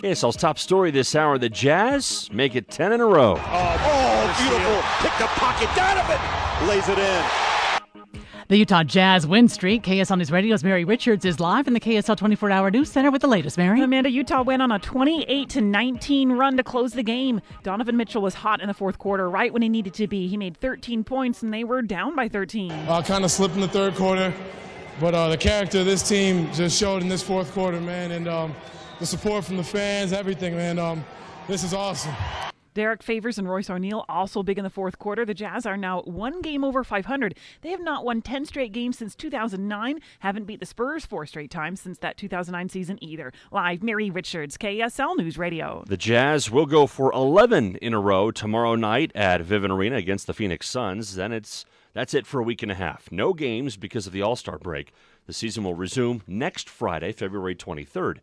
KSL's top story this hour, the Jazz make it 10 in a row. Oh, beautiful. Pick the pocket. Donovan lays it in. The Utah Jazz win streak. KSL News Radio's Mary Richards is live in the KSL 24-hour news center with the latest. Mary? Amanda, Utah went on a 28-19 run to close the game. Donovan Mitchell was hot in the fourth quarter, right when he needed to be. He made 13 points, and they were down by 13. Kind of slipped in the third quarter, but the character of this team just showed in this fourth quarter, man, and the support from the fans, everything, man. This is awesome. Derek Favors and Royce O'Neal also big in the fourth quarter. The Jazz are now one game over 500. They have not won 10 straight games since 2009. Haven't beat the Spurs 4 straight times since that 2009 season either. Live, Mary Richards, KSL News Radio. The Jazz will go for 11 in a row tomorrow night at Vivint Arena against the Phoenix Suns. Then that's it for a week and a half. No games because of the All-Star break. The season will resume next Friday, February 23rd.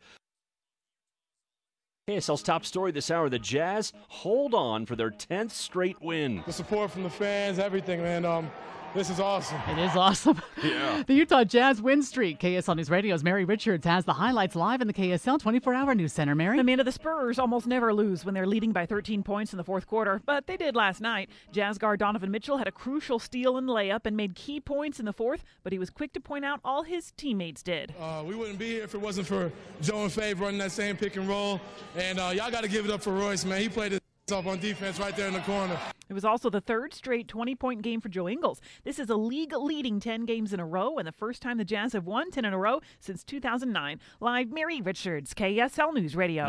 KSL's top story this hour, the Jazz hold on for their 10th straight win. The support from the fans, everything, man. This is awesome. It is awesome. Yeah. The Utah Jazz win streak. KSL News Radio's Mary Richards has the highlights live in the KSL 24-hour news center. Mary? Amanda, the Spurs almost never lose when they're leading by 13 points in the fourth quarter, but they did last night. Jazz guard Donovan Mitchell had a crucial steal and layup and made key points in the fourth, but he was quick to point out all his teammates did. We wouldn't be here if it wasn't for Joe and Fave running that same pick and roll. And y'all got to give it up for Royce, man. He played his off on defense right there in the corner. It was also the third straight 20-point game for Joe Ingles. This is a league-leading 10 games in a row and the first time the Jazz have won 10 in a row since 2009. Live, Mary Richards, KSL News Radio.